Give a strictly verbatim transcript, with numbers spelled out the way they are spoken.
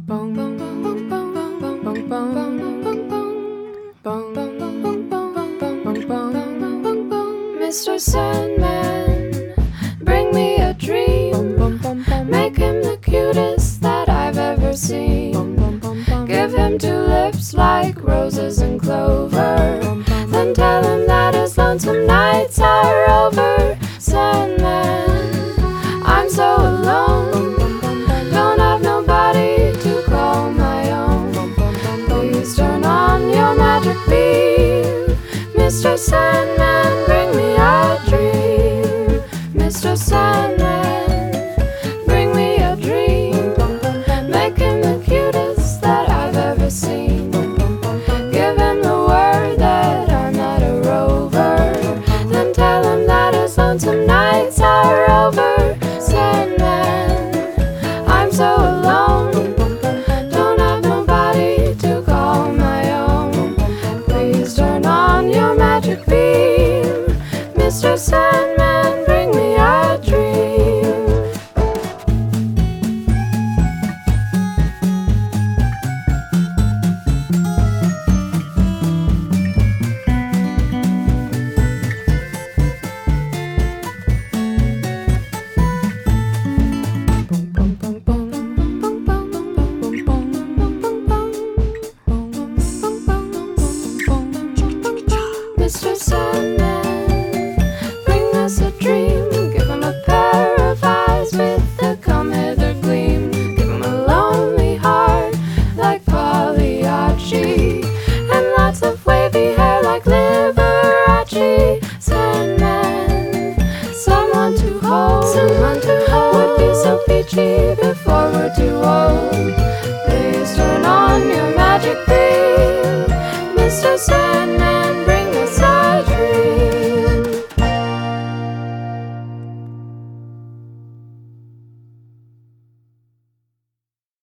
Mister Sandman, bring me a dream. Make him the cutest that I've ever seen. Give him two lips like roses and clover. Then tell him that his lonesome nights are over. Sandman, I'm so alone. Don't have nobody to call my own. Please turn on your magic beam. Mister Sandman, bring me a dream. Mister Sandman, bring me a dream. Make him the cutest that I've ever seen. Give him the word that I'm not a rover. Then tell him that his lonesome nights are over. Sandman, I'm so alone. Don't have nobody to call my own. Please turn on your magic beam. Mister Sandman, bring me a dream. Mister Sandman, bring us a dream. Give him a pair of eyes with a come hither gleam. Give him a lonely heart like Pagliacci, and lots of wavy hair like Liberace. Sandman, someone to hold, someone to hold would be so peachy before we're too old. Please turn on your magic beam, Mister Sandman.